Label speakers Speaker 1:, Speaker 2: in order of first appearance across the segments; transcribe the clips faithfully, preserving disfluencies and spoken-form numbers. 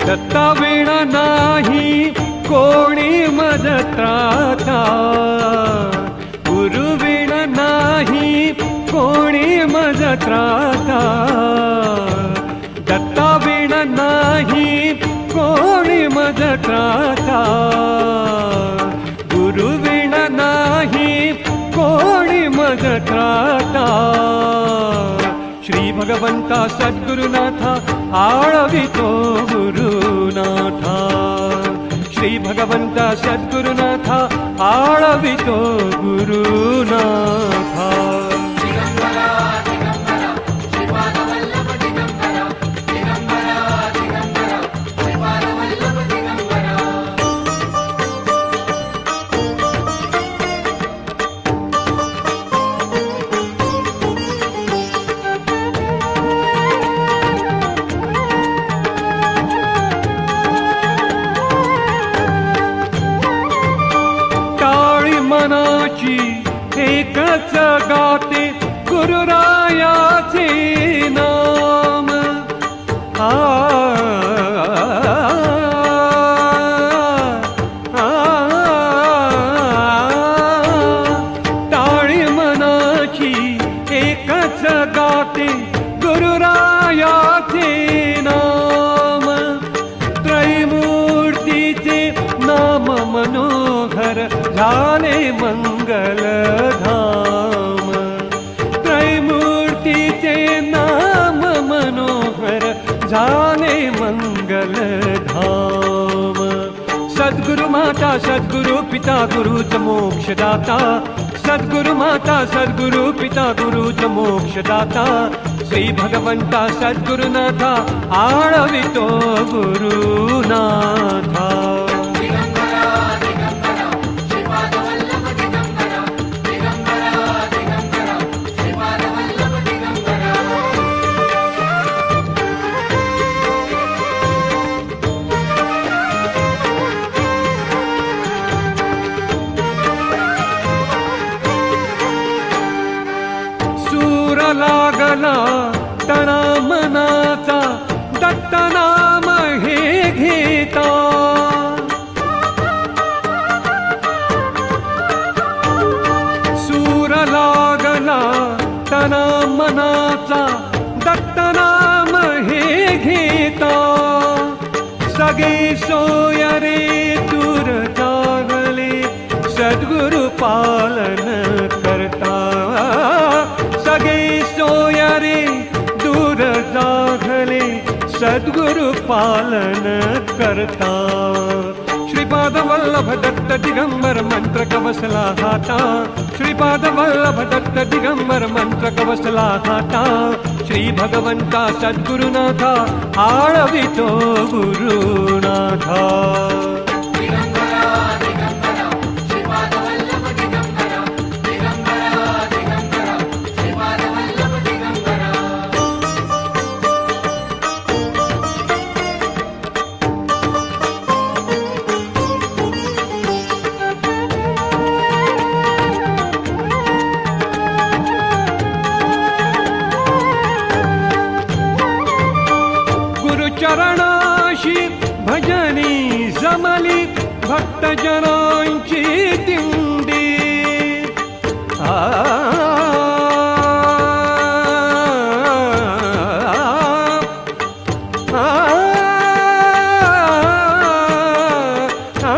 Speaker 1: दत्ता विना नाही कोणी मदत्राता, गुरु विना नाही कोणी मदत्राता, दत्ता विना नाही कोणी मदत्राता, गुरु विना नाही कोणी मदत्राता। श्री भगवंता सद्गुरुनाथा आळवितो गुरुनाथा, श्री भगवंता सद्गुरुनाथा आळवितो गुरुनाथा। मनाची एकच गाते गुरुरायाचे नाम, आ, आ, टाळी मनाची एकच गाते गुरुरायाचे नाम, त्रैमूर्तीचे नाम मनोहर झाले मंगल धाम, त्रैमूर्तीचे नाम मनोहर झाले मंगल धाम। सद्गुरु माता सद्गुरु पिता गुरुच मोक्षदाता, सद्गुरु माता सद्गुरु पिता गुरुच मोक्षदाता, श्री भगवंता सद्गुरुनाथा आळवितो गुरुनाथा। लागला तना मनाचा दत्त नाम हे घेता, सूर लागला तना मनाचा दत्त नाम हे घेता, सगे सोय रे दूर जागले सद्गुरु पालन करता, सगे सोय रे दूर जागले सद्गुरु पालन करता। श्रीपाद वल्लभ दत्त दिगंबर मंत्र कवसला हाता, श्रीपाद वल्लभ दत्त दिगंबर मंत्र कवसला हाता, श्री भगवंता सद्गुरुनाथा आळवितो गुरुनाथा। चरणाशी भजनी जमली भक्त जनांची दिंडी, आ, आ, आ,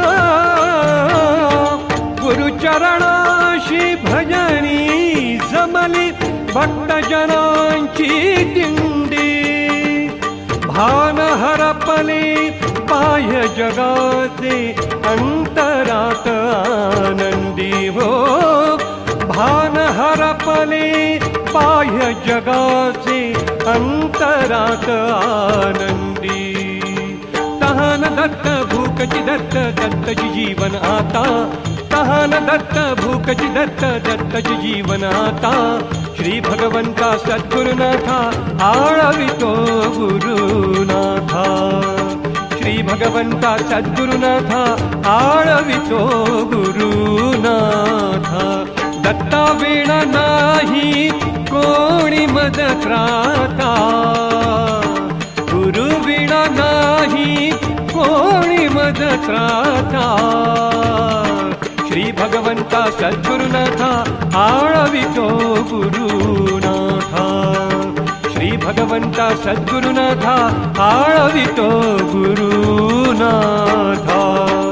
Speaker 1: गुरुचरणाशी भजनी जमली भक्त जनांची दिंडी, भान हरपले बाह्य जगाचे अंतरात आनंदी हो, भान हरपले बाह्य जगाचे अंतरात आनंदी, तहान दत्त भूकची दत्त दत्तची जीवन आता, तहान दत्त भूकची दत्त दत्तची जीवन आता, श्री भगवंता सद्गुरुनाथा आळवितो गुरुनाथा, श्री भगवंता सद्गुरुनाथा आळवितो गुरुनाथा। दत्ता विना नाही कोणी मदत्राता, गुरु विना नाही त्राता श्री भगवंता सद्गुरुनाथा आळवितो गुरुनाथा श्री भगवंता सद्गुरुनाथा आळवितो गुरुनाथा